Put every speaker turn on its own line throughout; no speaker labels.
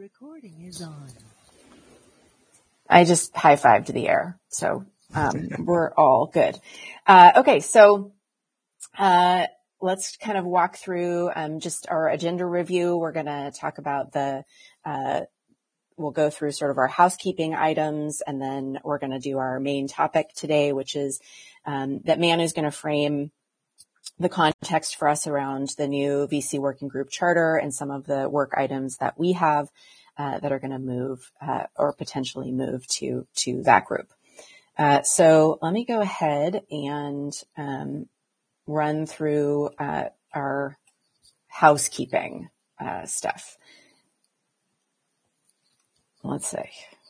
recording is on.
I just high-fived the air, so we're all good. Okay, so let's kind of walk through just our agenda review. We're going to talk about we'll go through sort of our housekeeping items, and then we're going to do our main topic today, which is that Manu's going to frame the context for us around the new VC working group charter and some of the work items that we have that are going to move or potentially move to that group. So let me go ahead and run through our housekeeping stuff. Let's see.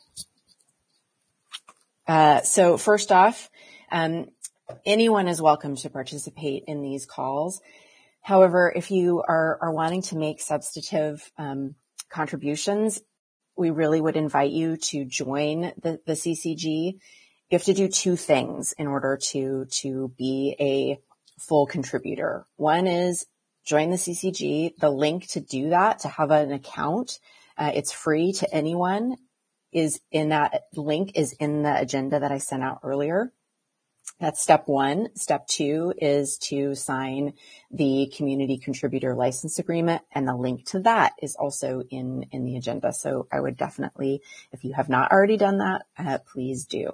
So first off, anyone is welcome to participate in these calls. However, if you are wanting to make substantive contributions, we really would invite you to join the CCG. You have to do two things in order to be a full contributor. One is join the CCG. The link to do that, to have an account, it's free to anyone, is in that link is in the agenda that I sent out earlier. That's step one. Step two is to sign the community contributor license agreement, and the link to that is also in the agenda. So I would definitely, if you have not already done that, please do.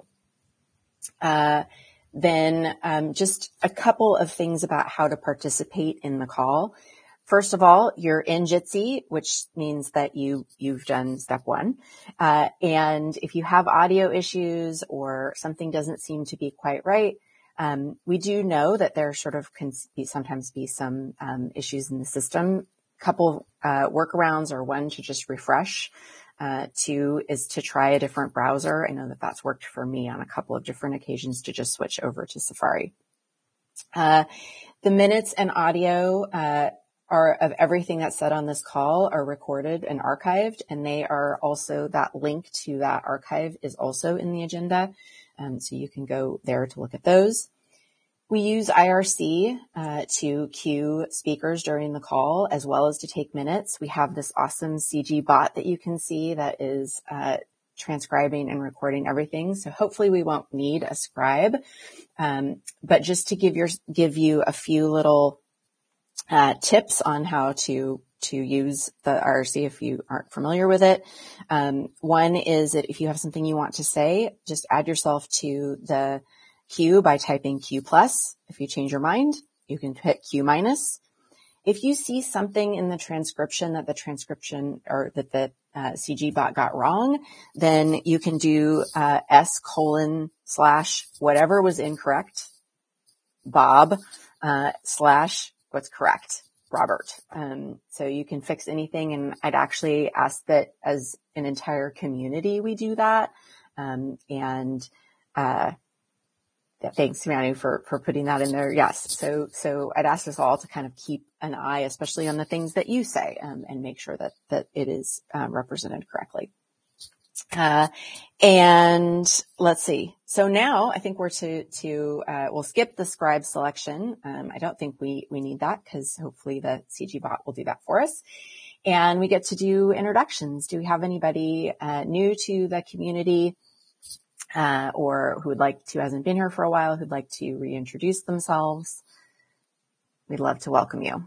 Then just a couple of things about how to participate in the call. First of all, you're in Jitsi, which means that you've done step one. And if you have audio issues or something doesn't seem to be quite right, we do know that there sort of can sometimes be some issues in the system. Couple workarounds are, one, to just refresh. Two is to try a different browser. I know that that's worked for me on a couple of different occasions, to just switch over to Safari. The minutes and audio are of everything that's said on this call are recorded and archived, and they are also, that link to that archive is also in the agenda. So you can go there to look at those. We use IRC to queue speakers during the call, as well as to take minutes. We have this awesome CG bot that you can see that is transcribing and recording everything. So hopefully we won't need a scribe. But just to give you a few little tips on how to use the IRC if you aren't familiar with it. One is that if you have something you want to say, just add yourself to the queue by typing Q+. If you change your mind, you can hit Q-. If you see something in the transcription that the CG bot got wrong, then you can do S:/ whatever was incorrect, Bob / what's correct, Robert. So you can fix anything, and I'd actually ask that as an entire community we do that. Thanks, Manu, for putting that in there. Yes. So I'd ask us all to kind of keep an eye, especially on the things that you say, and make sure that it is represented correctly. And let's see. So now I think we're we'll skip the scribe selection. I don't think we need that, because hopefully the CG bot will do that for us. And we get to do introductions. Do we have anybody new to the community or who hasn't been here for a while, who'd like to reintroduce themselves? We'd love to welcome you.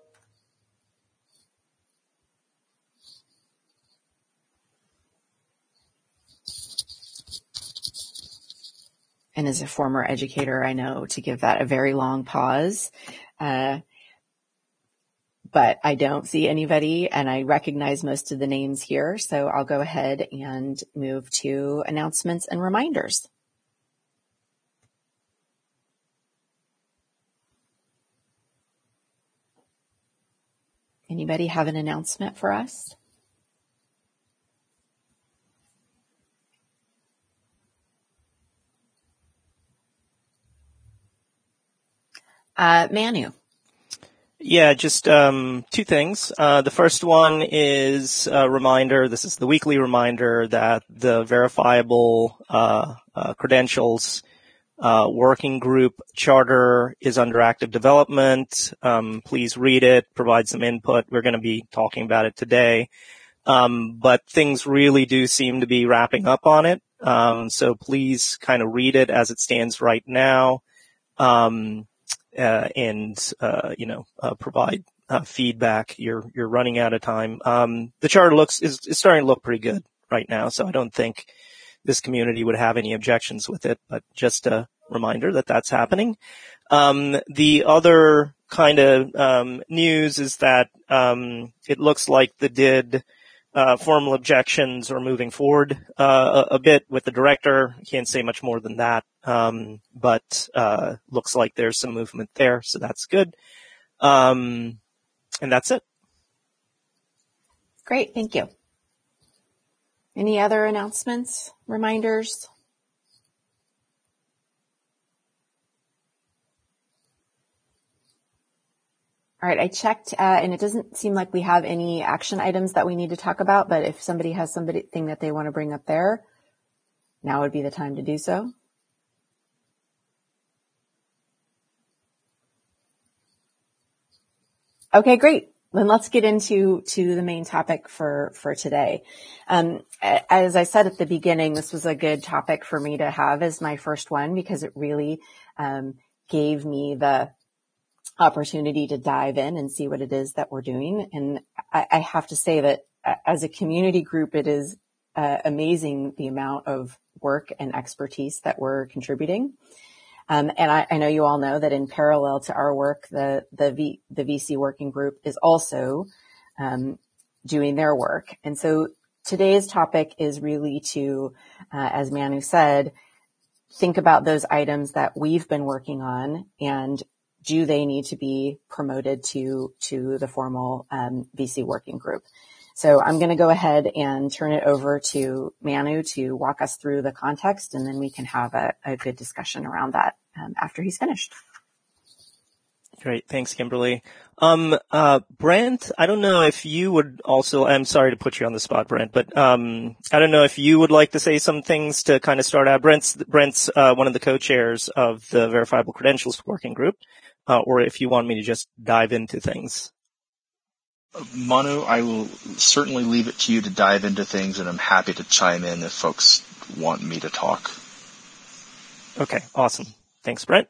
And as a former educator, I know to give that a very long pause. But I don't see anybody, and I recognize most of the names here. So I'll go ahead and move to announcements and reminders. Anybody have an announcement for us? Manu.
Yeah, just two things. The first one is a reminder. This is the weekly reminder that the verifiable credentials working group charter is under active development. Please read it, provide some input. We're going to be talking about it today. But things really do seem to be wrapping up on it. So please kind of read it as it stands right now. Provide feedback. You're running out of time. The charter is starting to look pretty good right now, so I don't think this community would have any objections with it, but just a reminder that that's happening. The other kind of news is that it looks like the DID formal objections are moving forward a bit with the director. I can't say much more than that, but looks like there's some movement there, so that's good. And that's it.
Great, thank you. Any other announcements, reminders? All right, I checked, and it doesn't seem like we have any action items that we need to talk about, but if somebody has something that they want to bring up there, now would be the time to do so. Okay, great. Then let's get into the main topic for today. As I said at the beginning, this was a good topic for me to have as my first one because it really gave me the opportunity to dive in and see what it is that we're doing. And I have to say that as a community group, it is amazing the amount of work and expertise that we're contributing. And I know you all know that in parallel to our work, the VC working group is also doing their work. And so today's topic is really to, as Manu said, think about those items that we've been working on and do they need to be promoted to the formal VC working group? So I'm going to go ahead and turn it over to Manu to walk us through the context, and then we can have a good discussion around that after he's finished.
Great. Thanks, Kimberly. Brent, I don't know if you would also, I'm sorry to put you on the spot, Brent, but I don't know if you would like to say some things to kind of start out. Brent's one of the co-chairs of the Verifiable Credentials Working Group, or if you want me to just dive into things.
Manu, I will certainly leave it to you to dive into things, and I'm happy to chime in if folks want me to talk.
Okay, awesome. Thanks, Brent.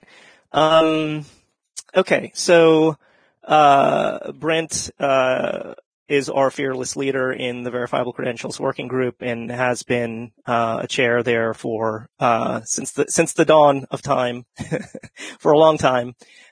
Okay, so Brent is our fearless leader in the Verifiable Credentials Working Group and has been a chair there for since the dawn of time for a long time.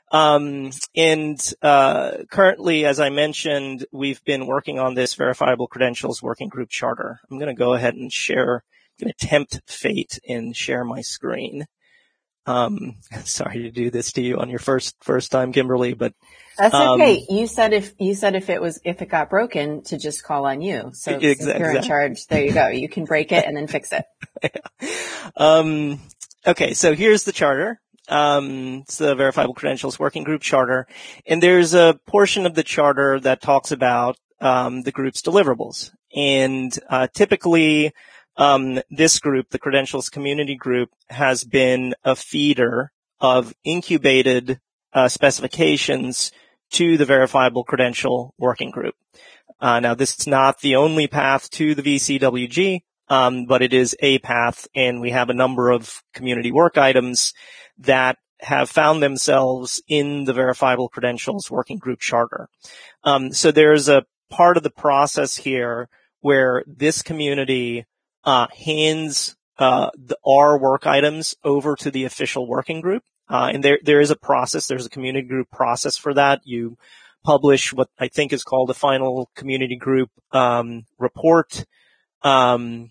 Currently, as I mentioned, we've been working on this Verifiable Credentials Working Group charter. I'm going to go ahead and share, I'm going to tempt fate and share my screen. Sorry to do this to you on your first time, Kimberly, but
that's okay. You said if it got broken to just call on you. So exactly. You're in charge. There you go. You can break it and then fix it.
Yeah. Okay. So here's the charter. It's the Verifiable Credentials Working Group charter, and there's a portion of the charter that talks about the group's deliverables. And typically, this group, the Credentials Community Group, has been a feeder of incubated specifications to the Verifiable Credential Working Group. Now, this is not the only path to the VCWG, but it is a path, and we have a number of community work items that have found themselves in the Verifiable Credentials Working Group charter. So there's a part of the process here where this community hands our work items over to the official working group. And there is a process. There's a community group process for that. You publish what I think is called a final community group report. And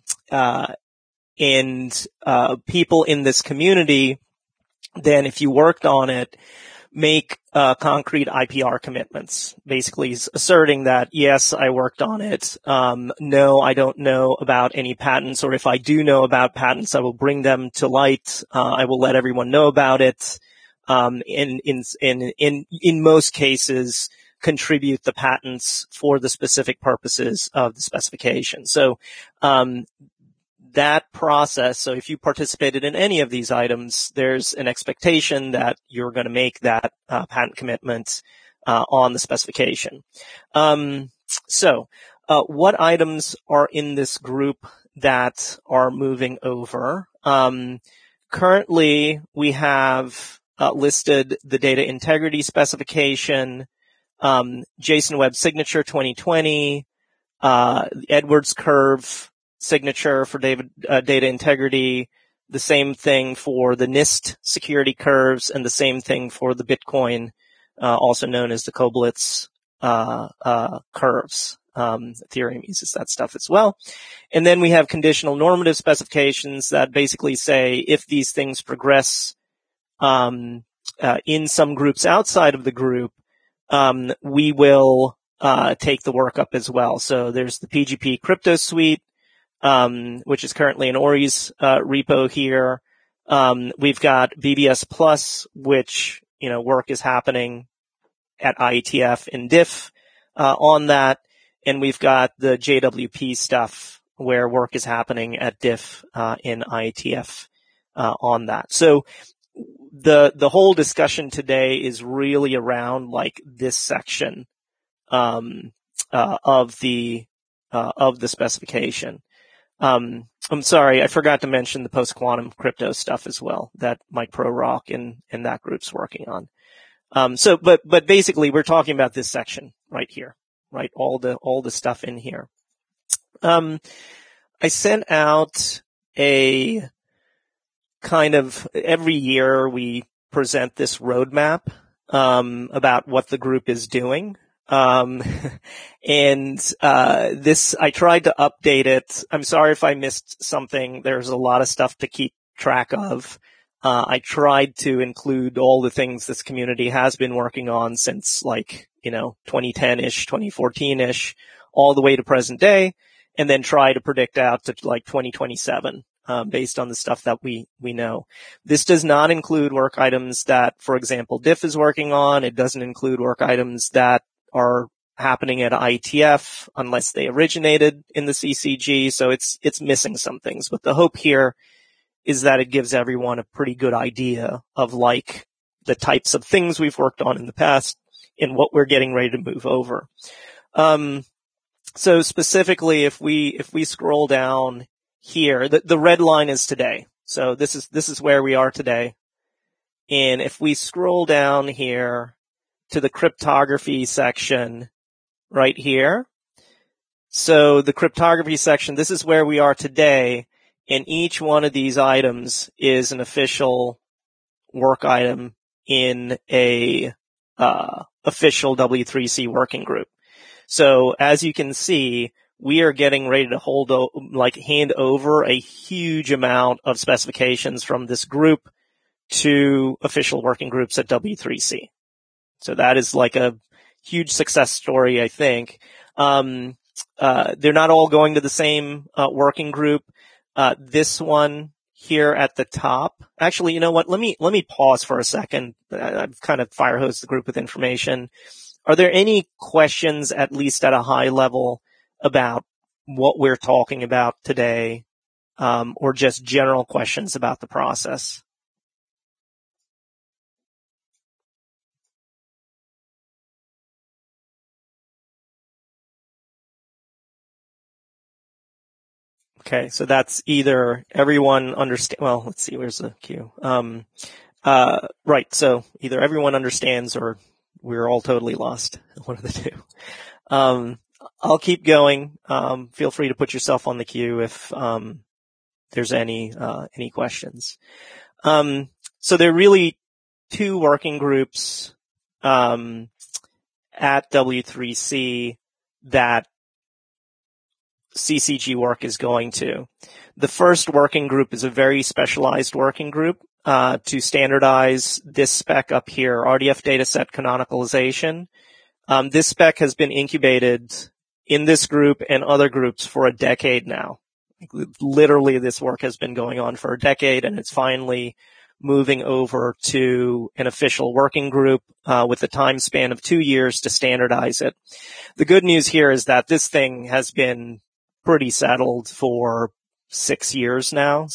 people in this community, then if you worked on it, make concrete IPR commitments, basically asserting that, yes, I worked on it. No, I don't know about any patents, or if I do know about patents, I will bring them to light. I will let everyone know about it. In most cases, contribute the patents for the specific purposes of the specification. So, that process, so if you participated in any of these items, there's an expectation that you're going to make that patent commitment on the specification. what items are in this group that are moving over? Currently, we have listed the data integrity specification, JSON Web Signature 2020, Edwards curve signature for data integrity, the same thing for the NIST security curves, and the same thing for the Bitcoin, also known as the Koblitz curves. Ethereum uses that stuff as well. And then we have conditional normative specifications that basically say if these things progress in some groups outside of the group, we will take the work up as well. So there's the PGP crypto suite, which is currently in Ori's repo here. We've got BBS Plus, which, work is happening at IETF and DIF on that. And we've got the JWP stuff where work is happening at DIF in IETF on that. So the whole discussion today is really around like this section of the specification. I'm sorry, I forgot to mention the post-quantum crypto stuff as well that Mike Prorock and that group's working on. But basically we're talking about this section right here, right? All the stuff in here. I sent out a kind of every year we present this roadmap, about what the group is doing. This, I tried to update it. I'm sorry if I missed something. There's a lot of stuff to keep track of. I tried to include all the things this community has been working on since 2010-ish, 2014-ish, all the way to present day, and then try to predict out to 2027. Based on the stuff that we know. This does not include work items that, for example, DIF is working on. It doesn't include work items that are happening at IETF unless they originated in the CCG. So it's missing some things. But the hope here is that it gives everyone a pretty good idea of the types of things we've worked on in the past and what we're getting ready to move over. So specifically, if we scroll down here, the red line is today. So this is where we are today. And if we scroll down here to the cryptography section right here. So the cryptography section, this is where we are today. And each one of these items is an official work item in a, official W3C working group. So as you can see, we are getting ready to hand over a huge amount of specifications from this group to official working groups at W3C. So that is like a huge success story, I think. They're not all going to the same working group. This one here at the top. Actually, you know what? Let me pause for a second. I've kind of fire hosed the group with information. Are there any questions, at least at a high level, about what we're talking about today, or just general questions about the process? Okay, so that's either everyone understand. Well, let's see. Where's the queue? Right. So either everyone understands or we're all totally lost. One of the two. I'll keep going. Feel free to put yourself on the queue if there's any questions. So there are really two working groups at W3C that CCG work is going to. The first working group is a very specialized working group to standardize this spec up here, RDF dataset canonicalization. This spec has been incubated in this group and other groups for a decade now. Literally, this work has been going on for a decade, and it's finally moving over to an official working group with a time span of 2 years to standardize it. The good news here is that this thing has been pretty settled for 7 years now.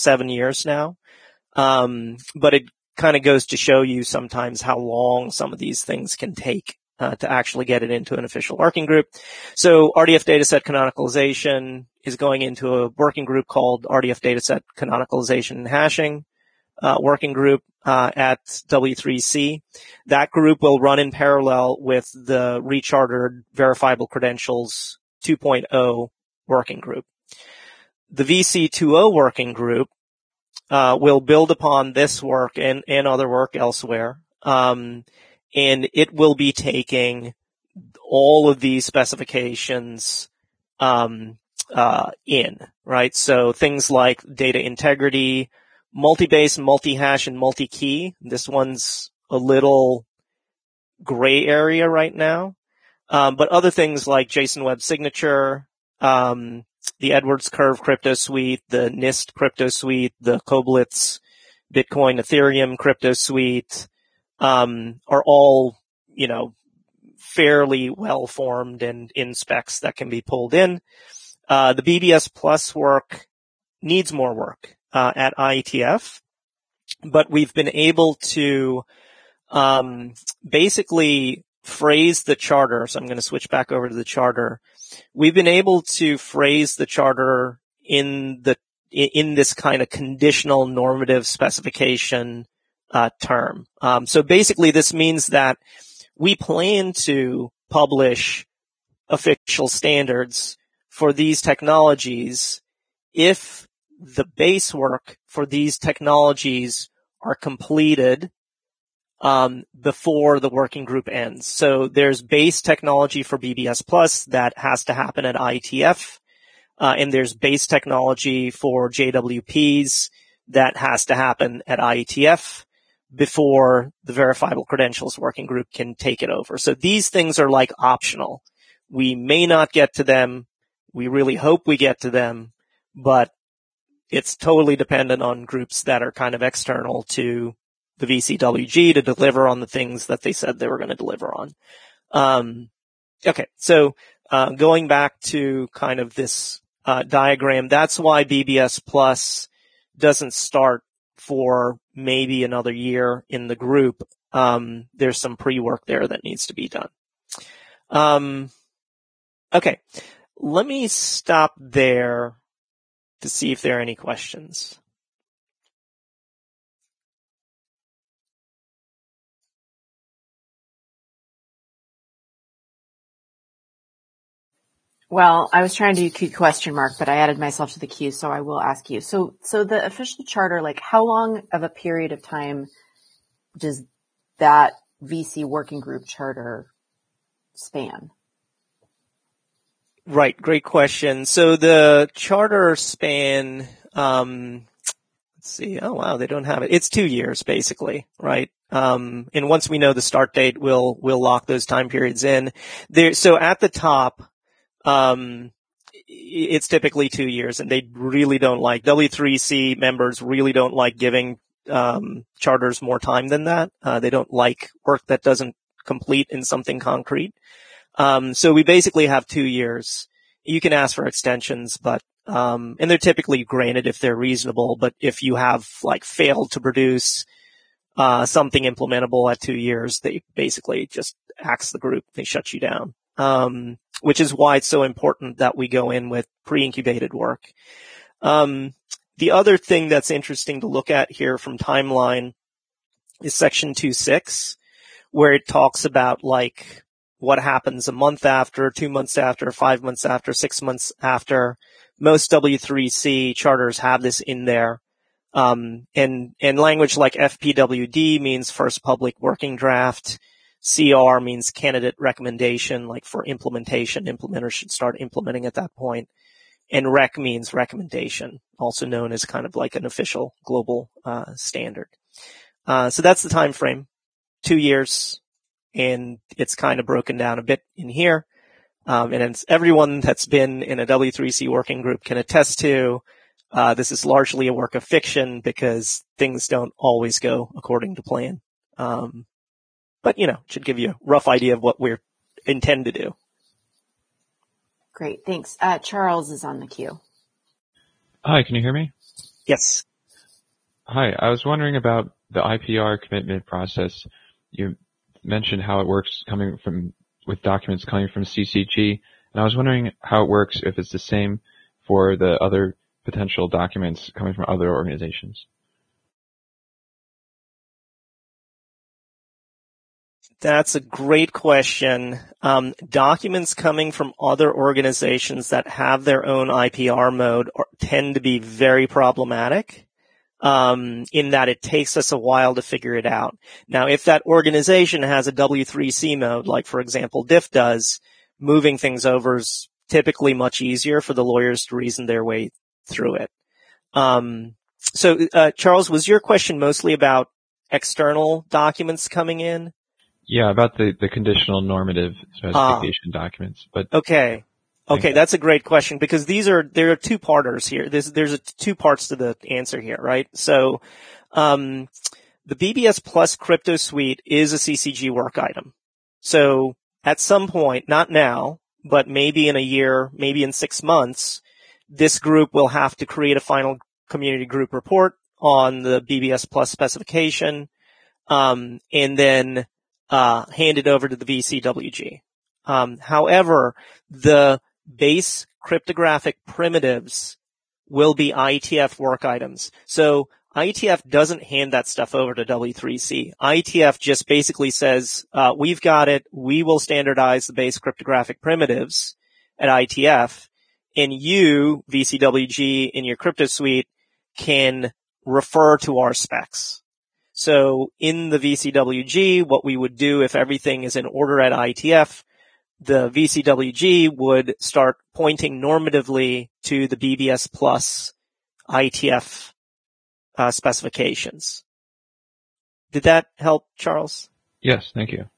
But it kind of goes to show you sometimes how long some of these things can take to actually get it into an official working group. So RDF dataset canonicalization is going into a working group called RDF dataset canonicalization and hashing working group at W3C. That group will run in parallel with the rechartered verifiable credentials 2.0 working group. The VC2O working group will build upon this work and other work elsewhere, and it will be taking all of these specifications in, right? So things like data integrity, multi-base, multi-hash, and multi-key. This one's a little gray area right now. But other things like JSON Web Signature, the Edwards Curve crypto suite, the NIST crypto suite, the Koblitz Bitcoin Ethereum crypto suite, are all, fairly well formed and in specs that can be pulled in. The BBS Plus work needs more work at IETF, but we've been able to basically phrase the charter. So I'm going to switch back over to the charter. We've been able to phrase the charter in this kind of conditional normative specification term. So basically this means that we plan to publish official standards for these technologies if the base work for these technologies are completed before the working group ends. So there's base technology for BBS Plus that has to happen at IETF, and there's base technology for JWPs that has to happen at IETF before the verifiable credentials working group can take it over. So these things are like optional. We may not get to them. We really hope we get to them, but it's totally dependent on groups that are kind of external to the VCWG to deliver on the things that they said they were going to deliver on. Okay, so going back to kind of this diagram, that's why BBS Plus doesn't start for maybe another year in the group. There's some pre-work there that needs to be done. Okay, let me stop there to see if there are any questions.
Well, I was trying to do Q question mark, but I added myself to the queue, so I will ask you. So the official charter, like how long of a period of time does that VC working group charter span?
Right. Great question. So the charter span, let's see. Oh, wow. They don't have it. It's 2 years basically, right? And once we know the start date, we'll lock those time periods in there. So at the top, it's typically 2 years, and they really don't like, W3C members really don't like giving charters more time than that. They don't like work that doesn't complete in something concrete. So we basically have 2 years. You can ask for extensions, but and they're typically granted if they're reasonable. But if you have like failed to produce something implementable at 2 years, they basically just axe the group. They shut you down. Which is why it's so important that we go in with pre-incubated work. The other thing that's interesting to look at here from timeline is section 2.6, where it talks about like what happens a month after, 2 months after, 5 months after, 6 months after. Most W3C charters have this in there. And language like FPWD means first public working draft. CR means candidate recommendation, like for implementation. Implementers should start implementing at that point. And REC means recommendation, also known as kind of like an official global standard. So that's the time frame, 2 years, and it's kind of broken down a bit in here. And it's everyone that's been in a W3C working group can attest to. This is largely a work of fiction because things don't always go according to plan. But, it should give you a rough idea of what we intend to do.
Great. Thanks. Charles is on the queue.
Hi, can you hear me?
Yes.
Hi, I was wondering about the IPR commitment process. mentioned how it works with documents coming from CCG, and I was wondering how it works if it's the same for the other potential documents coming from other organizations.
That's a great question. Documents coming from other organizations that have their own IPR mode tend to be very problematic, in that it takes us a while to figure it out. Now, if that organization has a W3C mode, like for example DIF does, moving things over is typically much easier for the lawyers to reason their way through it. Charles, was your question mostly about external documents coming in?
Yeah, about the conditional normative specification documents. But
okay, that's a great question because there are two-parters here. There's two parts to the answer here, right? So, the BBS Plus Crypto Suite is a CCG work item. So, at some point, not now, but maybe in a year, maybe in 6 months, this group will have to create a final community group report on the BBS Plus specification, and then hand it over to the VCWG. However, the base cryptographic primitives will be IETF work items. So IETF doesn't hand that stuff over to W3C. IETF just basically says, we've got it. We will standardize the base cryptographic primitives at IETF, and you, VCWG, in your crypto suite can refer to our specs. So in the VCWG, what we would do if everything is in order at IETF, the VCWG would start pointing normatively to the BBS Plus IETF specifications. Did that help, Charles?
Yes, thank you.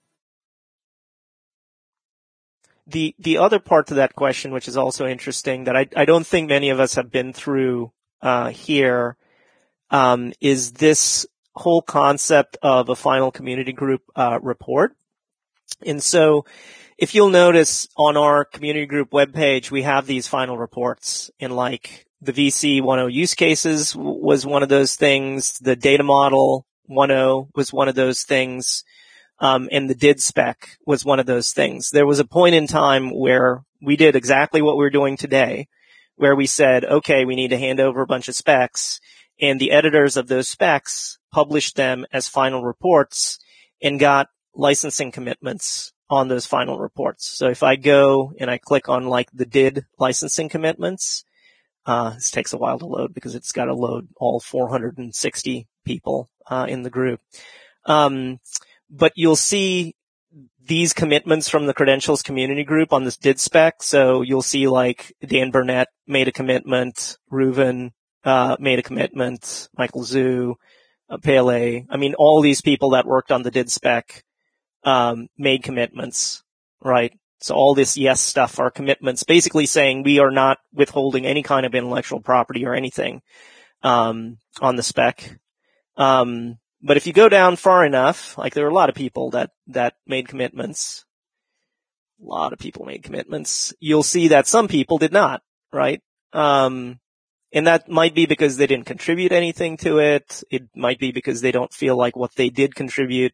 The other part to that question, which is also interesting, that I don't think many of us have been through here, is this whole concept of a final community group report. And so if you'll notice on our community group webpage, we have these final reports, and like the VC 1.0 use cases was one of those things. The data model 1.0 was one of those things. And the DID spec was one of those things. There was a point in time where we did exactly what we're doing today, where we said, okay, we need to hand over a bunch of specs, and the editors of those specs published them as final reports and got licensing commitments on those final reports. So if I go and I click on like the DID licensing commitments, this takes a while to load because it's got to load all 460 people in the group. But you'll see these commitments from the credentials community group on this DID spec. So you'll see like Dan Burnett made a commitment, Reuven made a commitment, Michael Zhu, Pele. I mean, all these people that worked on the DID spec made commitments, right? So all this yes stuff are commitments, basically saying we are not withholding any kind of intellectual property or anything on the spec. But if you go down far enough, like there were a lot of people that made commitments. A lot of people made commitments. You'll see that some people did not, right? And that might be because they didn't contribute anything to it. It might be because they don't feel like what they did contribute,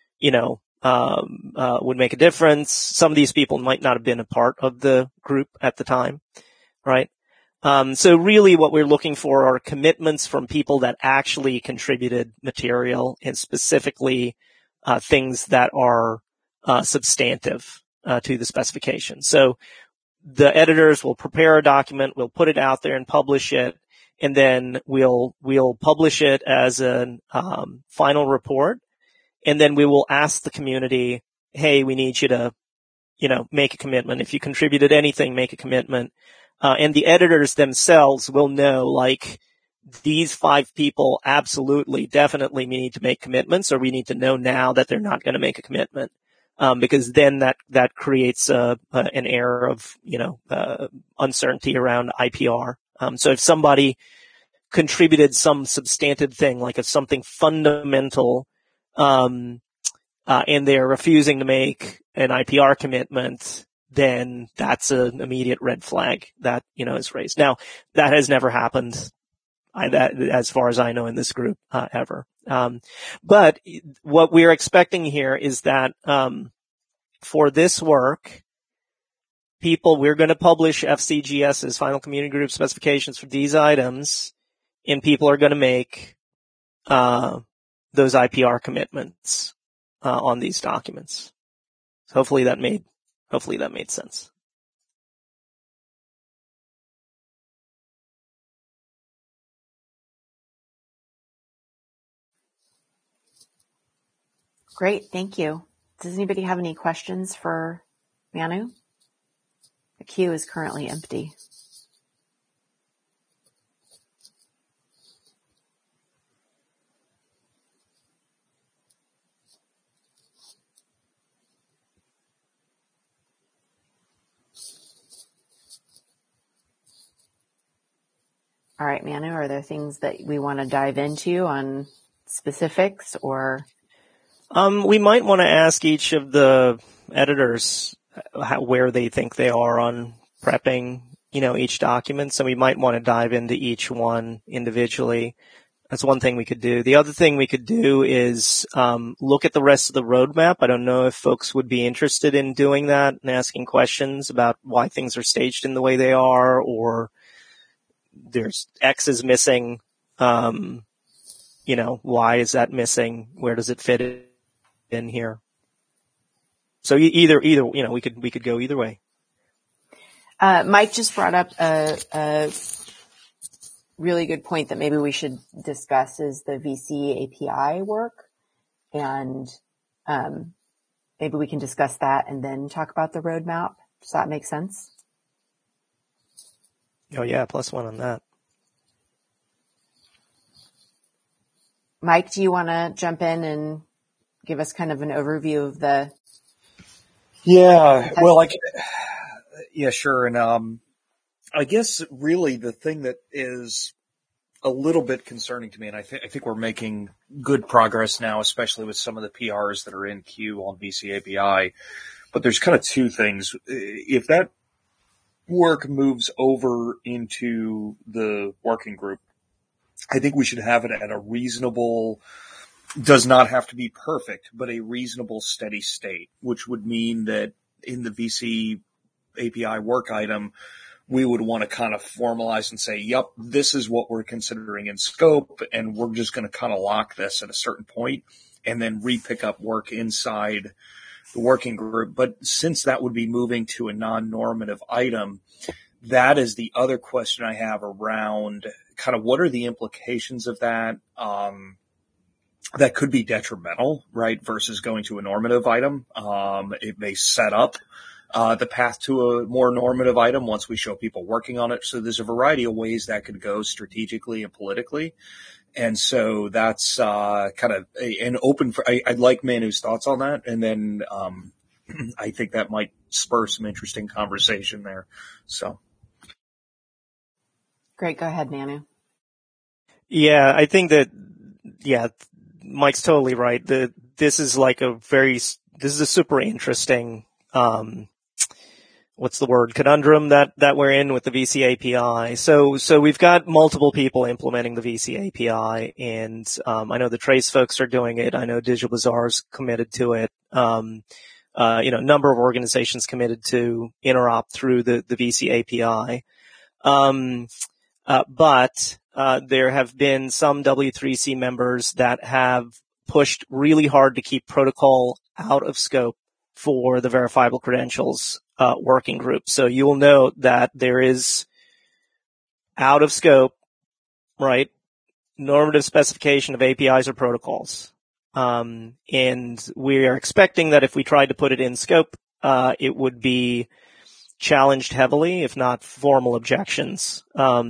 would make a difference. Some of these people might not have been a part of the group at the time, right? So really what we're looking for are commitments from people that actually contributed material, and specifically, things that are, substantive, to the specification. So the editors will prepare a document, we'll put it out there and publish it, and then we'll publish it as a, final report. And then we will ask the community, hey, we need you to, make a commitment. If you contributed anything, make a commitment. And the editors themselves will know, like, these 5 people absolutely, definitely need to make commitments, or we need to know now that they're not going to make a commitment. Because then that creates, an air of, uncertainty around IPR. So if somebody contributed some substantive thing, like if something fundamental, and they're refusing to make an IPR commitment, then that's an immediate red flag that, is raised. Now, that has never happened. that, as far as I know in this group, ever. But what we're expecting here is that, for this work, we're going to publish FCGS's final community group specifications for these items, and people are going to make, those IPR commitments, on these documents. So hopefully that made sense.
Great, thank you. Does anybody have any questions for Manu? The queue is currently empty. All right, Manu, are there things that we want to dive into on specifics or?
We might want to ask each of the editors where they think they are on prepping, each document. So we might want to dive into each one individually. That's one thing we could do. The other thing we could do is look at the rest of the roadmap. I don't know if folks would be interested in doing that and asking questions about why things are staged in the way they are, or there's X is missing. Why is that missing? Where does it fit in here? So either, we could go either way.
Mike just brought up a really good point that maybe we should discuss is the VC API work. And, maybe we can discuss that and then talk about the roadmap. Does that make sense?
Oh yeah, +1 on that.
Mike, do you want to jump in and give us kind of an overview of the?
Yeah, well, yeah, sure. And, I guess really the thing that is a little bit concerning to me, and I think we're making good progress now, especially with some of the PRs that are in queue on VC API, but there's kind of two things. If that work moves over into the working group, I think we should have it at a reasonable, does not have to be perfect, but a reasonable steady state, which would mean that in the VC API work item, we would want to kind of formalize and say, yep, this is what we're considering in scope, and we're just going to kind of lock this at a certain point and then re-pick up work inside the working group. But since that would be moving to a non-normative item, that is the other question I have around kind of what are the implications of that, that could be detrimental, right, versus going to a normative item. It may set up the path to a more normative item once we show people working on it. So there's a variety of ways that could go strategically and politically. And so that's kind of an open for, I'd like Manu's thoughts on that. And then I think that might spur some interesting conversation there. So.
Great. Go ahead, Manu.
Yeah, I think that, Mike's totally right. This is a super interesting, conundrum that we're in with the VC API. So we've got multiple people implementing the VC API, and I know the Trace folks are doing it. I know Digital Bazaar's committed to it. A number of organizations committed to interop through the VC API. But there have been some W3C members that have pushed really hard to keep protocol out of scope for the verifiable credentials working group. So you will note that there is out of scope, right, normative specification of APIs or protocols. And we are expecting that if we tried to put it in scope, it would be challenged heavily, if not formal objections.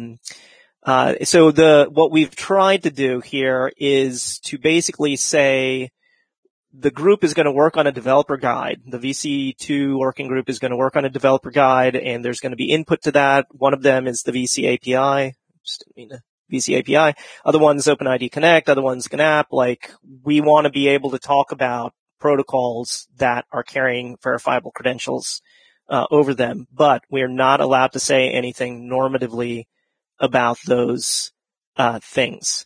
So what we've tried to do here is to basically say the group is going to work on a developer guide. The VC2 working group is going to work on a developer guide, and there's going to be input to that. One of them is the VC API. VC API. Other one's OpenID Connect. Other one's GNAP. We want to be able to talk about protocols that are carrying verifiable credentials over them, but we're not allowed to say anything normatively about those things.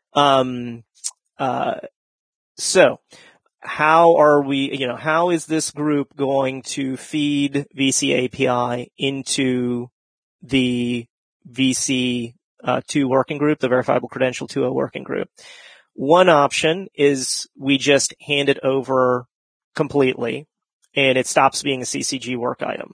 So how is this group going to feed VC API into the VC 2 working group, the Verifiable Credential 2.0 working group? One option is we just hand it over completely and it stops being a CCG work item.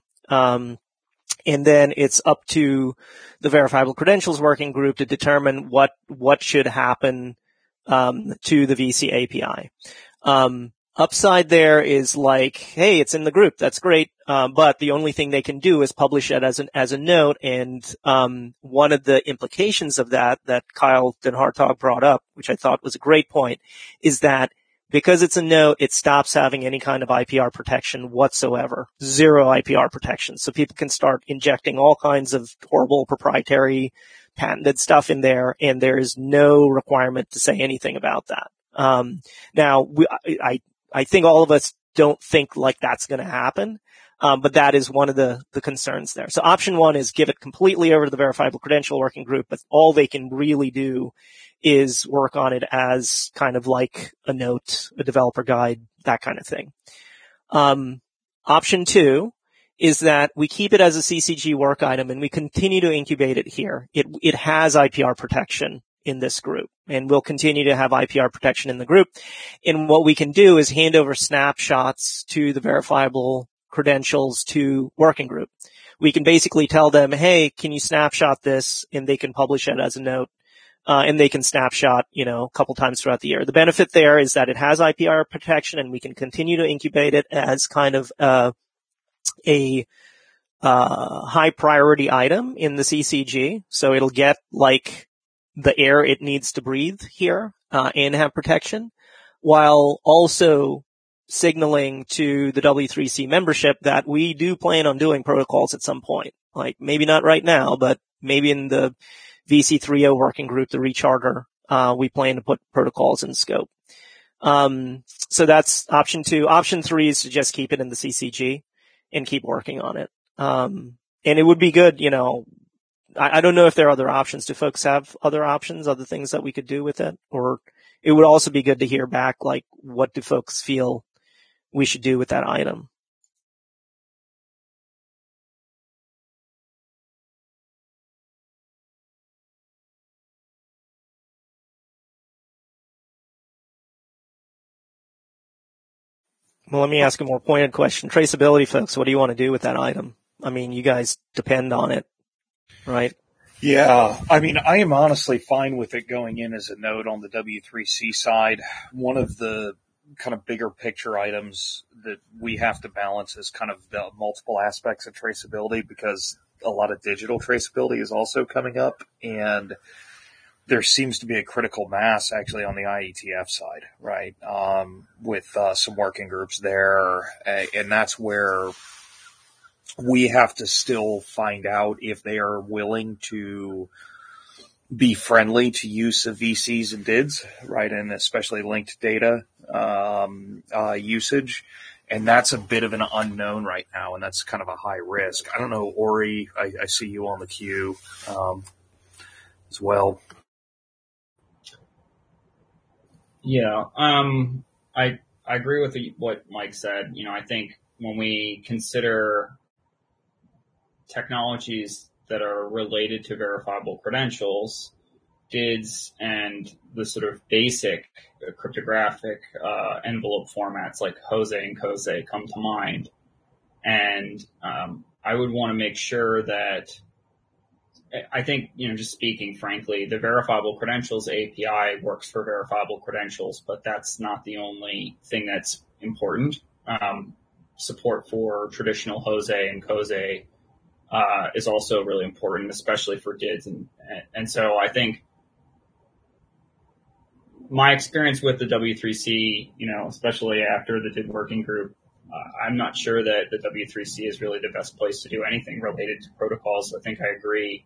And then it's up to the Verifiable Credentials working group to determine what should happen to the VC API. Upside there is like, hey, it's in the group. That's great. But the only thing they can do is publish it as a note. And, one of the implications of that Kyle Den Hartog brought up, which I thought was a great point, is that because it's a note, it stops having any kind of IPR protection whatsoever. Zero IPR protection. So people can start injecting all kinds of horrible proprietary patented stuff in there, and there is no requirement to say anything about that. Now, I think all of us don't think like that's going to happen, but that is one of the concerns there. So option one is give it completely over to the Verifiable Credential working group, but all they can really do is work on it as kind of like a note, a developer guide, that kind of thing. Option two is that we keep it as a CCG work item and we continue to incubate it here. It has IPR protection in this group, and we'll continue to have IPR protection in the group. And what we can do is hand over snapshots to the Verifiable Credentials to working group. We can basically tell them, hey, can you snapshot this? And they can publish it as a note. And they can snapshot, a couple times throughout the year. The benefit there is that it has IPR protection and we can continue to incubate it as kind of, a high priority item in the CCG. So it'll get like the air it needs to breathe here, and have protection, while also signaling to the W3C membership that we do plan on doing protocols at some point. Like maybe not right now, but maybe in the VC 3.0 working group, the recharter, we plan to put protocols in scope. So that's option two. Option three is to just keep it in the CCG and keep working on it. And it would be good, I don't know if there are other options. Do folks have other options, other things that we could do with it? Or it would also be good to hear back, like, what do folks feel we should do with that item? Well, let me ask a more pointed question. Traceability, folks, what do you want to do with that item? I mean, you guys depend on it, right?
Yeah, I mean, I am honestly fine with it going in as a note on the W3C side. One of the kind of bigger picture items that we have to balance is kind of the multiple aspects of traceability, because a lot of digital traceability is also coming up, and there seems to be a critical mass actually on the IETF side, right? With some working groups there, and that's where we have to still find out if they are willing to be friendly to use of VCs and DIDs, right? And especially linked data, usage. And that's a bit of an unknown right now. And that's kind of a high risk. I don't know, Ori, I see you on the queue, as well.
Yeah. I agree with what Mike said. I think when we consider technologies that are related to verifiable credentials, DIDs and the sort of basic cryptographic envelope formats like Jose and Coze come to mind. And I would want to make sure that, I think, just speaking frankly, the Verifiable Credentials API works for verifiable credentials, but that's not the only thing that's important. Support for traditional Jose and Coze is also really important, especially for DIDs. And so I think my experience with the W3C, especially after the DID working group, I'm not sure that the W3C is really the best place to do anything related to protocols. I think I agree,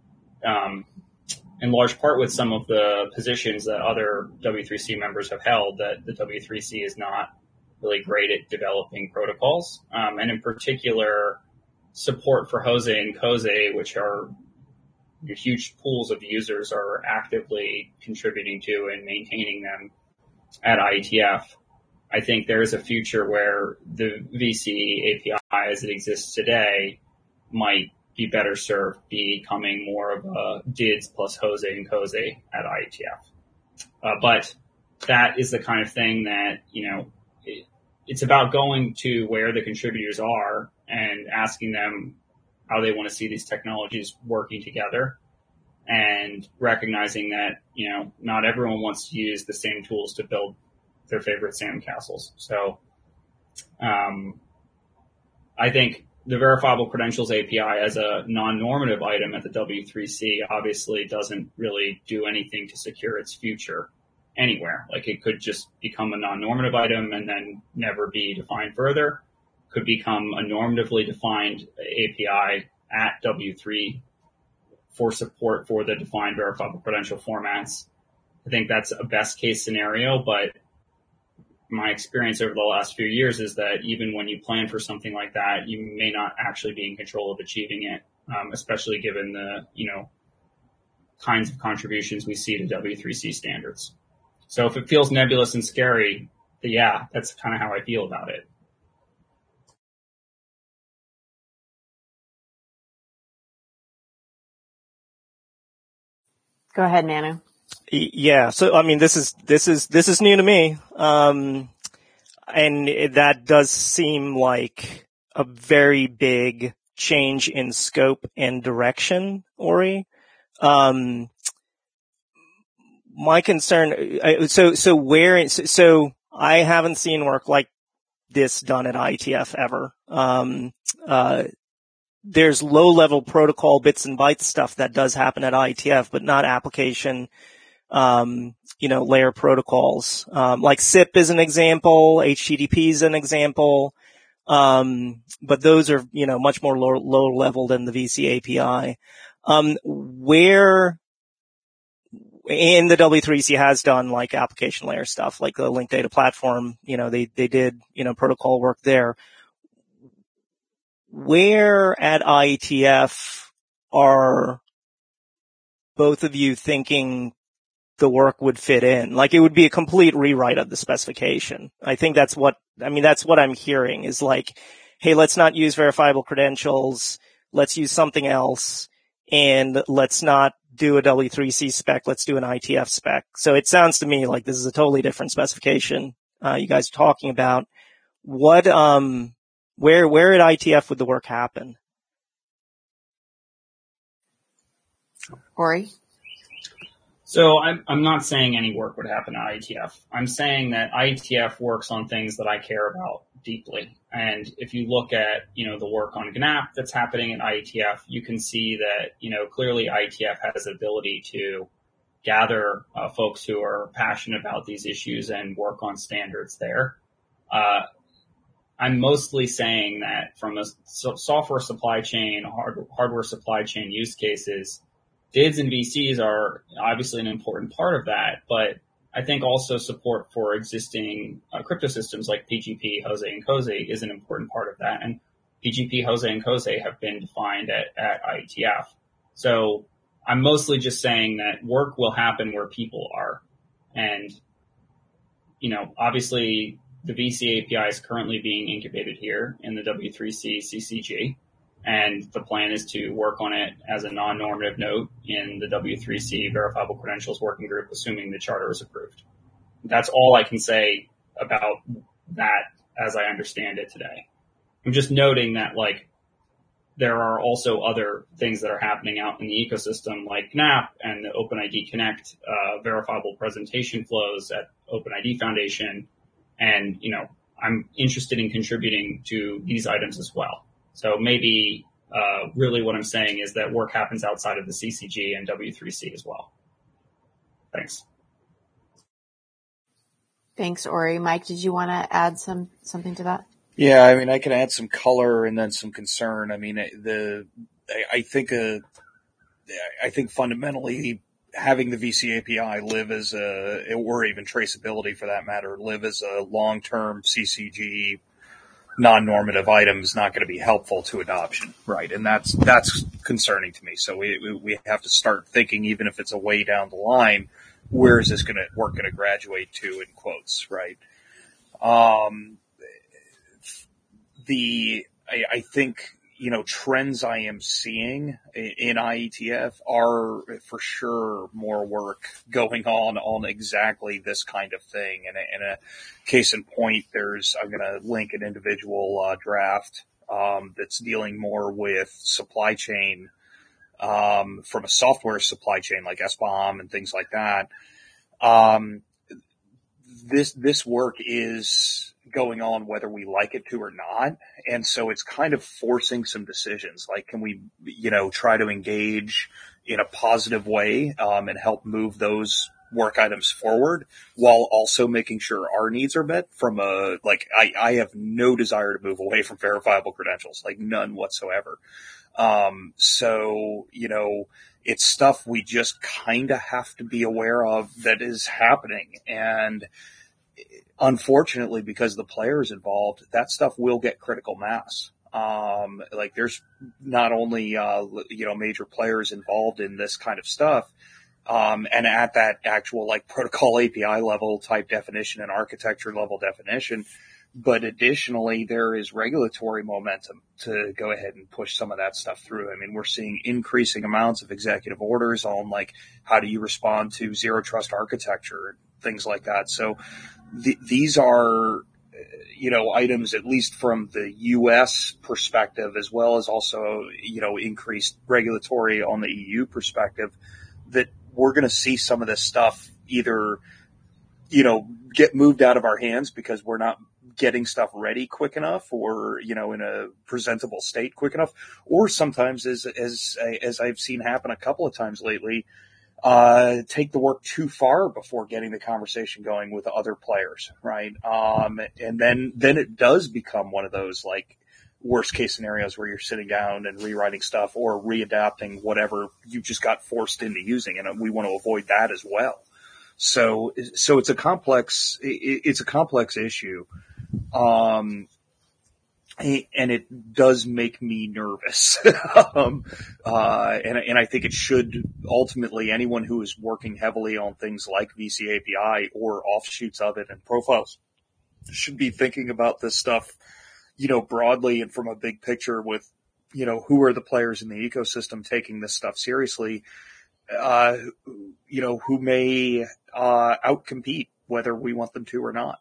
in large part with some of the positions that other W3C members have held, that the W3C is not really great at developing protocols. And in particular, support for Jose and Coze, which are huge pools of users are actively contributing to and maintaining them at IETF. I think there is a future where the VC API as it exists today might be better served becoming more of a DIDS plus Jose and Jose at IETF. But that is the kind of thing that, it's about going to where the contributors are and asking them how they want to see these technologies working together, and recognizing that, not everyone wants to use the same tools to build their favorite sandcastles. So, I think the verifiable credentials API as a non-normative item at the W3C obviously doesn't really do anything to secure its future anywhere. Like, it could just become a non-normative item and then never be defined further. Could become a normatively defined API at W3 for support for the defined verifiable credential formats. I think that's a best case scenario, but my experience over the last few years is that even when you plan for something like that, you may not actually be in control of achieving it, especially given the, kinds of contributions we see to W3C standards. So if it feels nebulous and scary, yeah, that's kind of how I feel about it.
Go ahead, Manu.
Yeah. So, I mean, this is new to me. And that does seem like a very big change in scope and direction, Ori. My concern, so I haven't seen work like this done at IETF ever. There's low-level protocol bits and bytes stuff that does happen at IETF, but not application, layer protocols. Like SIP is an example, HTTP is an example, but those are, much more low level than the VC API. Where in the W3C has done like application layer stuff, like the Link Data Platform, they did, protocol work there. Where at IETF are both of you thinking the work would fit in? Like, it would be a complete rewrite of the specification. I think that's what I'm hearing is like, hey, let's not use verifiable credentials. Let's use something else. And let's not do a W3C spec. Let's do an IETF spec. So it sounds to me like this is a totally different specification, you guys are talking about. What, where at IETF would the work happen?
Ori?
So I'm not saying any work would happen at IETF. I'm saying that IETF works on things that I care about deeply. And if you look at, the work on GNAP that's happening at IETF, you can see that, clearly IETF has the ability to gather folks who are passionate about these issues and work on standards there. I'm mostly saying that from a software supply chain, hardware supply chain use cases, DIDs and VCs are obviously an important part of that, but I think also support for existing crypto systems like PGP, Jose, and Jose is an important part of that. And PGP, Jose, and Jose have been defined at IETF. So I'm mostly just saying that work will happen where people are. And, obviously the VC API is currently being incubated here in the W3C CCG. And the plan is to work on it as a non-normative node in the W3C Verifiable Credentials Working Group, assuming the charter is approved. That's all I can say about that as I understand it today. I'm just noting that, there are also other things that are happening out in the ecosystem, like GNAP and the OpenID Connect verifiable presentation flows at OpenID Foundation. And, I'm interested in contributing to these items as well. So maybe really what I'm saying is that work happens outside of the CCG and W3C as well. Thanks.
Thanks, Ori. Mike, did you want to add something to that?
Yeah, I can add some color and then some concern. I think fundamentally having the VC API live as or even traceability for that matter, live as a long-term CCG non-normative item is not going to be helpful to adoption, right? And that's concerning to me. So we have to start thinking, even if it's a way down the line, where is this work going to graduate to, in quotes, right? I think, trends I am seeing in IETF are for sure more work going on exactly this kind of thing. And a case in point, I'm going to link an individual draft that's dealing more with supply chain, from a software supply chain like SBOM and things like that. This work is going on whether we like it to or not. And so it's kind of forcing some decisions. Like, can we, try to engage in a positive way, and help move those work items forward while also making sure our needs are met from I have no desire to move away from verifiable credentials, like none whatsoever. It's stuff we just kind of have to be aware of that is happening. And unfortunately, because the players involved, that stuff will get critical mass. There's not only, major players involved in this kind of stuff, and at that actual protocol API level type definition and architecture level definition, but additionally, there is regulatory momentum to go ahead and push some of that stuff through. I mean, we're seeing increasing amounts of executive orders on how do you respond to zero trust architecture and things like that. So these are, items, at least from the U.S. perspective, as well as also, increased regulatory on the EU perspective, that we're going to see some of this stuff either, get moved out of our hands because we're not getting stuff ready quick enough or, in a presentable state quick enough, or sometimes as I've seen happen a couple of times lately, take the work too far before getting the conversation going with other players, right? And then it does become one of those worst case scenarios where you're sitting down and rewriting stuff or readapting whatever you just got forced into using. And we want to avoid that as well. So it's a complex issue. And it does make me nervous. And I think it should ultimately, anyone who is working heavily on things like VC API or offshoots of it and profiles should be thinking about this stuff, broadly and from a big picture with, who are the players in the ecosystem taking this stuff seriously, who may, outcompete whether we want them to or not.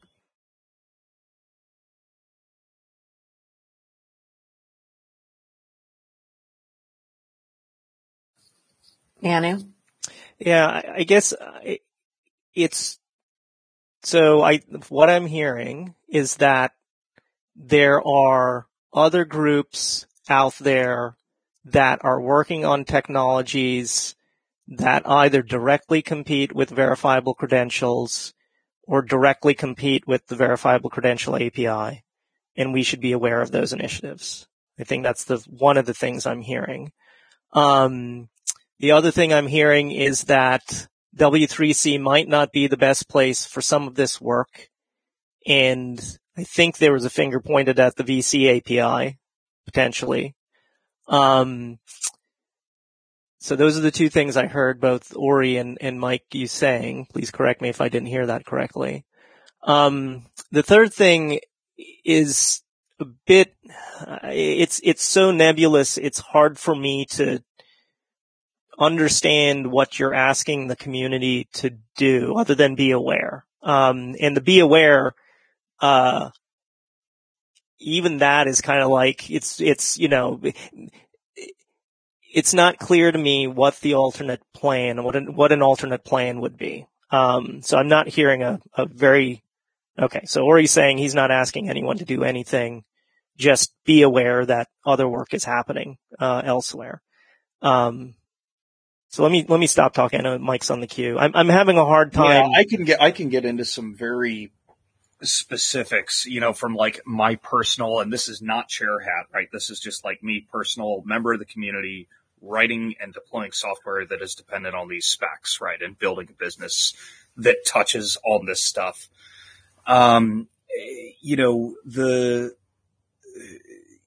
Manu?
Yeah, I guess it's so. What I'm hearing is that there are other groups out there that are working on technologies that either directly compete with verifiable credentials or directly compete with the verifiable credential API, and we should be aware of those initiatives. I think that's one of the things I'm hearing. The other thing I'm hearing is that W3C might not be the best place for some of this work. And I think there was a finger pointed at the VC API, potentially. So those are the two things I heard both Ori and Mike you saying. Please correct me if I didn't hear that correctly. The third thing is a bit, it's so nebulous, it's hard for me to understand what you're asking the community to do other than be aware. And the be aware, even that is kind of it's not clear to me what the alternate plan, what an alternate plan would be. So I'm not hearing okay. So Ori's saying he's not asking anyone to do anything. Just be aware that other work is happening, elsewhere. So let me stop talking. I know Mike's on the queue. I'm having a hard time.
Yeah, I can get into some very specifics, from my personal, and this is not chair hat, right? This is just me, personal member of the community, writing and deploying software that is dependent on these specs, right? And building a business that touches on this stuff.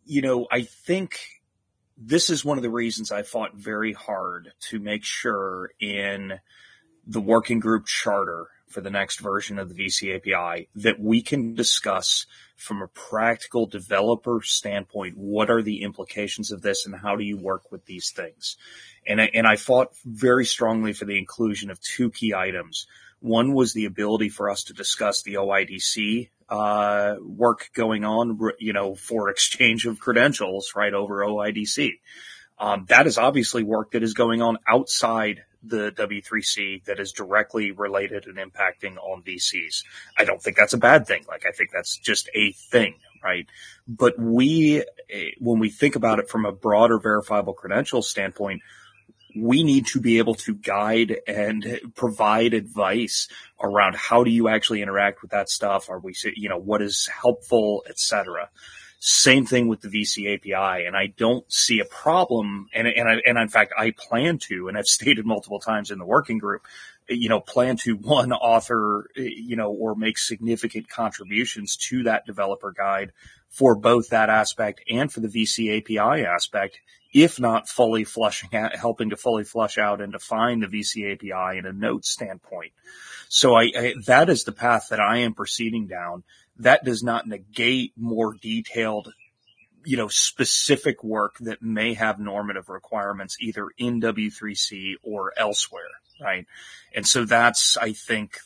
I think this is one of the reasons I fought very hard to make sure in the working group charter for the next version of the VC API that we can discuss from a practical developer standpoint, what are the implications of this and how do you work with these things? And I fought very strongly for the inclusion of two key items. One was the ability for us to discuss the OIDC work going on, for exchange of credentials, right, over OIDC. That is obviously work that is going on outside the W3C that is directly related and impacting on VCs. I don't think that's a bad thing. I think that's just a thing, right? But when we think about it from a broader verifiable credentials standpoint, we need to be able to guide and provide advice around how do you actually interact with that stuff? Are we, what is helpful, et cetera. Same thing with the VC API, and I don't see a problem. And in fact, I plan to, and I've stated multiple times in the working group, plan to one author, or make significant contributions to that developer guide for both that aspect and for the VC API aspect, if not helping to fully flush out and define the VC API in a note standpoint. So that is the path that I am proceeding down. That does not negate more detailed, specific work that may have normative requirements either in W3C or elsewhere, right? And so that's, I think,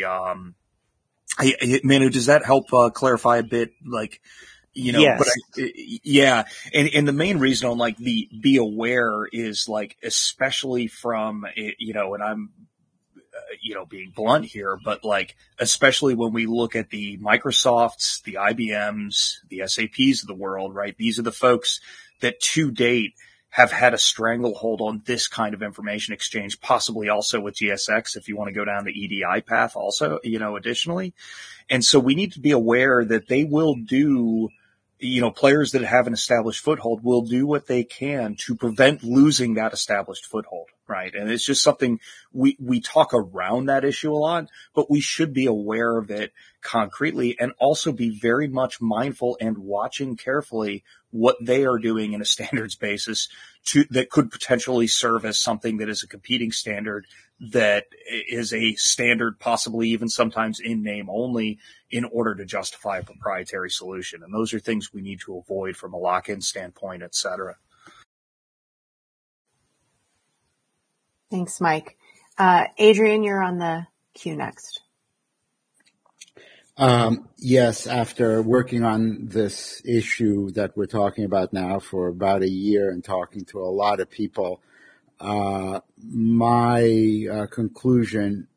Manu, does that help clarify a bit?
Yes.
But and the main reason on the be aware is especially from, and I'm, being blunt here, but especially when we look at the Microsofts, the IBMs, the SAPs of the world, right? These are the folks that to date have had a stranglehold on this kind of information exchange, possibly also with GSX if you want to go down the EDI path also, additionally. And so we need to be aware that they will do, players that have an established foothold will do what they can to prevent losing that established foothold, right? And it's just something we talk around that issue a lot, but we should be aware of it concretely and also be very much mindful and watching carefully what they are doing in a standards basis that could potentially serve as something that is a competing standard that is a standard, possibly even sometimes in name only, in order to justify a proprietary solution. And those are things we need to avoid from a lock-in standpoint, et cetera.
Thanks, Mike. Adrian, you're on the queue next.
Yes, after working on this issue that we're talking about now for about a year and talking to a lot of people, my conclusion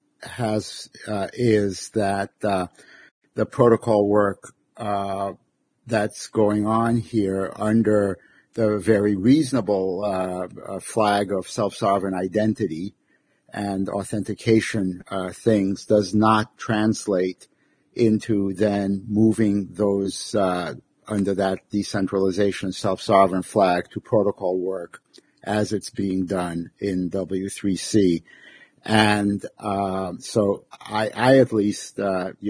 is that the protocol work that's going on here under the very reasonable flag of self-sovereign identity and authentication things does not translate into then moving those under that decentralization self-sovereign flag to protocol work as it's being done in W3C. And so I at least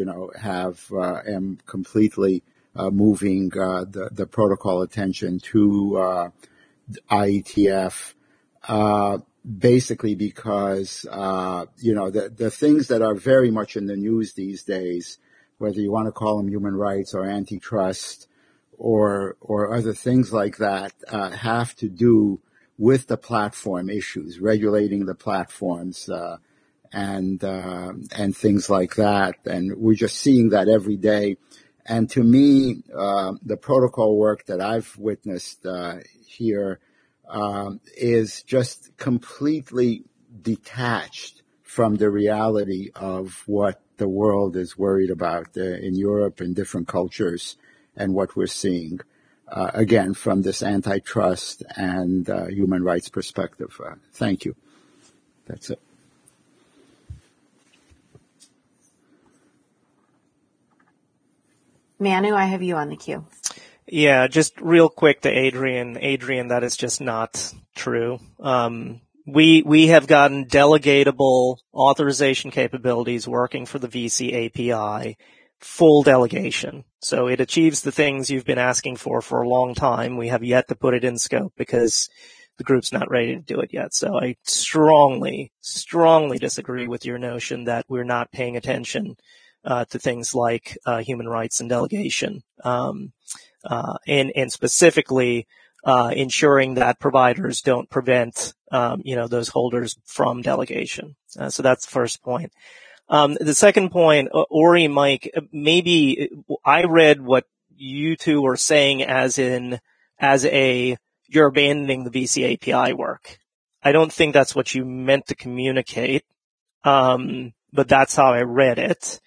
am completely moving the protocol attention to IETF basically because the things that are very much in the news these days, whether you want to call them human rights or antitrust or other things like that, have to do with the platform issues, regulating the platforms, and things like that. And we're just seeing that every day. And to me, the protocol work that I've witnessed, here, is just completely detached from the reality of what the world is worried about in Europe and different cultures and what we're seeing. Again, from this antitrust and human rights perspective. Thank you. That's it.
Manu, I have you on the queue.
Yeah, just real quick to Adrian. Adrian, that is just not true. We have gotten delegatable authorization capabilities working for the VC API full delegation. So it achieves the things you've been asking for a long time. We have yet to put it in scope because the group's not ready to do it yet. So I strongly disagree with your notion that we're not paying attention to things like human rights and delegation, and specifically ensuring that providers don't prevent those holders from delegation. So that's the first point. The second point, Ori, Mike, maybe I read what you two were saying you're abandoning the VC API work. I don't think that's what you meant to communicate, but that's how I read it.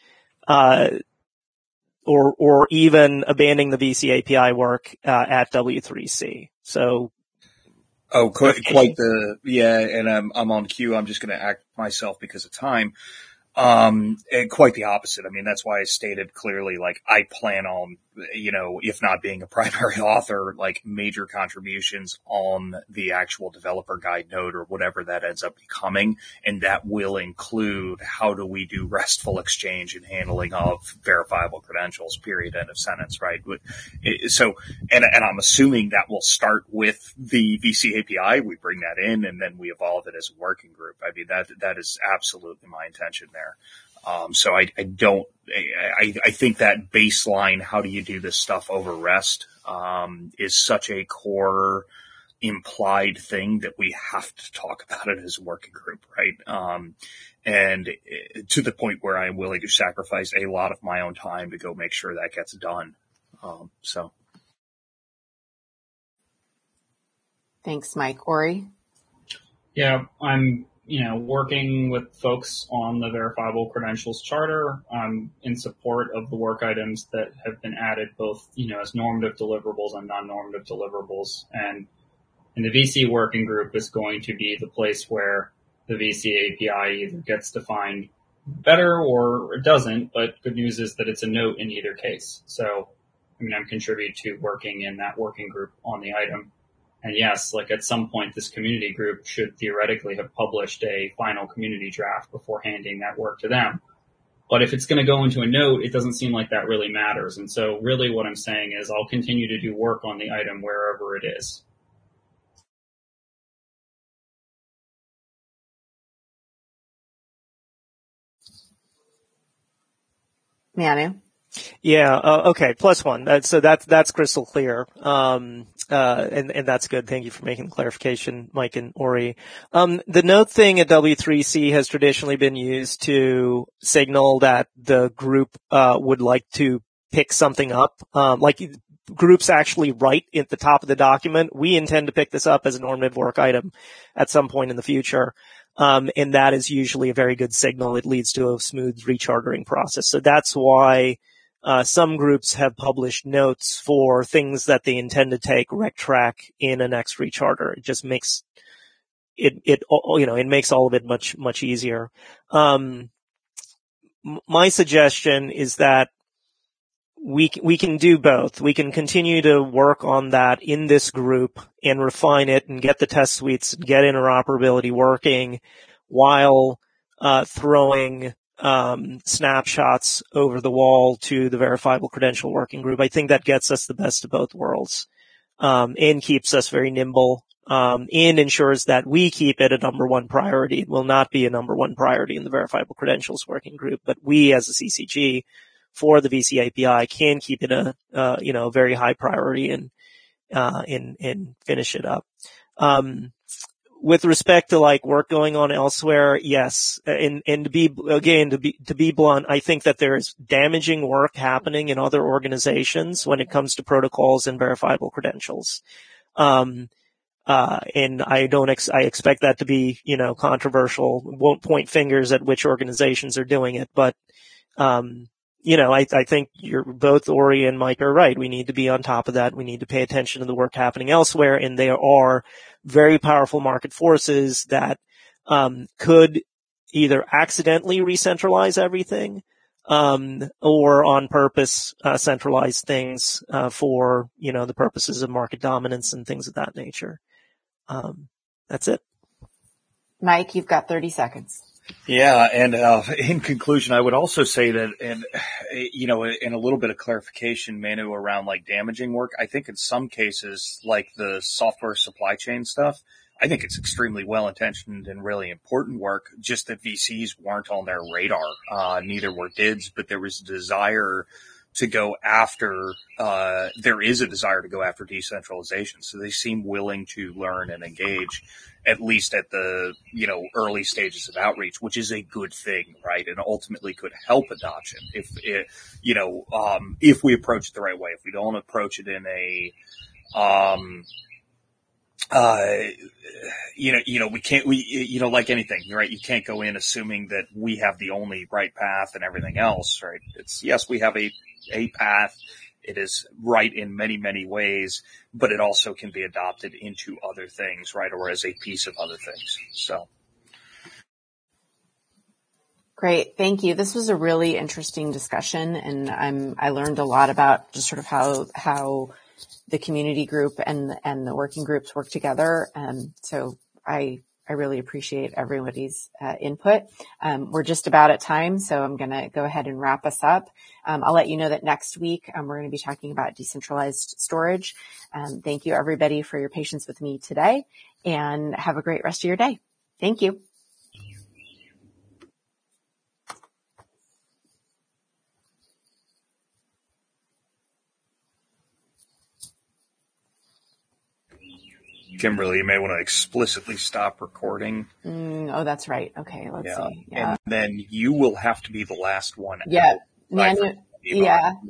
Or even abandoning the VC API work at W3C. So.
Oh, and I'm on cue. I'm just going to act myself because of time. And quite the opposite. I mean, that's why I stated clearly, like, I plan on, if not being a primary author, like major contributions on the actual developer guide node or whatever that ends up becoming. And that will include how do we do RESTful exchange and handling of verifiable credentials, period, end of sentence, right? So, and I'm assuming that will start with the VC API. We bring that in and then we evolve it as a working group. I mean, that is absolutely my intention there. So I think that baseline, how do you do this stuff over REST, is such a core implied thing that we have to talk about it as a working group, right? And to the point where I'm willing to sacrifice a lot of my own time to go make sure that gets done. So.
Thanks, Mike. Ori?
Yeah, I'm working with folks on the verifiable credentials charter. I'm in support of the work items that have been added both, as normative deliverables and non-normative deliverables. And the VC working group is going to be the place where the VC API either gets defined better or it doesn't, but good news is that it's a note in either case. So, I'm contributing to working in that working group on the item. And yes, like at some point, this community group should theoretically have published a final community draft before handing that work to them. But if it's going to go into a note, it doesn't seem like that really matters. And so really what I'm saying is I'll continue to do work on the item wherever it is.
Manu?
Yeah. Okay. +1. That's crystal clear. And that's good. Thank you for making the clarification, Mike and Ori. The note thing at W3C has traditionally been used to signal that the group, would like to pick something up. Like groups actually write at the top of the document, we intend to pick this up as a normative work item at some point in the future. And that is usually a very good signal. It leads to a smooth rechartering process. So that's why some groups have published notes for things that they intend to take rec track in a next recharter. It just makes it makes all of it much easier. My suggestion is that we can do both. We can continue to work on that in this group and refine it and get the test suites and get interoperability working while throwing snapshots over the wall to the verifiable credential working group. I think that gets us the best of both worlds, and keeps us very nimble, and ensures that we keep it a number one priority. It will not be a number one priority in the verifiable credentials working group, but we as a CCG for the VC API can keep it a very high priority and finish it up. With respect to like work going on elsewhere, yes. And to be blunt, I think that there is damaging work happening in other organizations when it comes to protocols and verifiable credentials. And I expect that to be, controversial. Won't point fingers at which organizations are doing it, but, I think both Ori and Mike are right. We need to be on top of that. We need to pay attention to the work happening elsewhere. And there are very powerful market forces that, could either accidentally re-centralize everything, or on purpose, centralize things, for, the purposes of market dominance and things of that nature. That's it.
Mike, you've got 30 seconds.
Yeah, and in conclusion, I would also say that, and in a little bit of clarification, Manu, around like damaging work, I think in some cases, like the software supply chain stuff, I think it's extremely well intentioned and really important work. Just that VCs weren't on their radar. Neither were DIDs, but there was a desire to go after. There is a desire to go after decentralization, so they seem willing to learn and engage, at least at the, early stages of outreach, which is a good thing, right? And ultimately could help adoption if we approach it the right way. If we don't approach it in a, like anything, right? You can't go in assuming that we have the only right path and everything else, right? Yes, we have a path. It is right in many, many ways, but it also can be adopted into other things, right? Or as a piece of other things. So.
Great. Thank you. This was a really interesting discussion, and I learned a lot about just sort of how the community group and the working groups work together. So I really appreciate everybody's input. We're just about at time, so I'm going to go ahead and wrap us up. I'll let you know that next week we're going to be talking about decentralized storage. Thank you, everybody, for your patience with me today, and have a great rest of your day. Thank you.
Kimberly, you may want to explicitly stop recording.
Oh, that's right. Okay, let's see. Yeah.
And then you will have to be the last one.
Yeah. Yeah.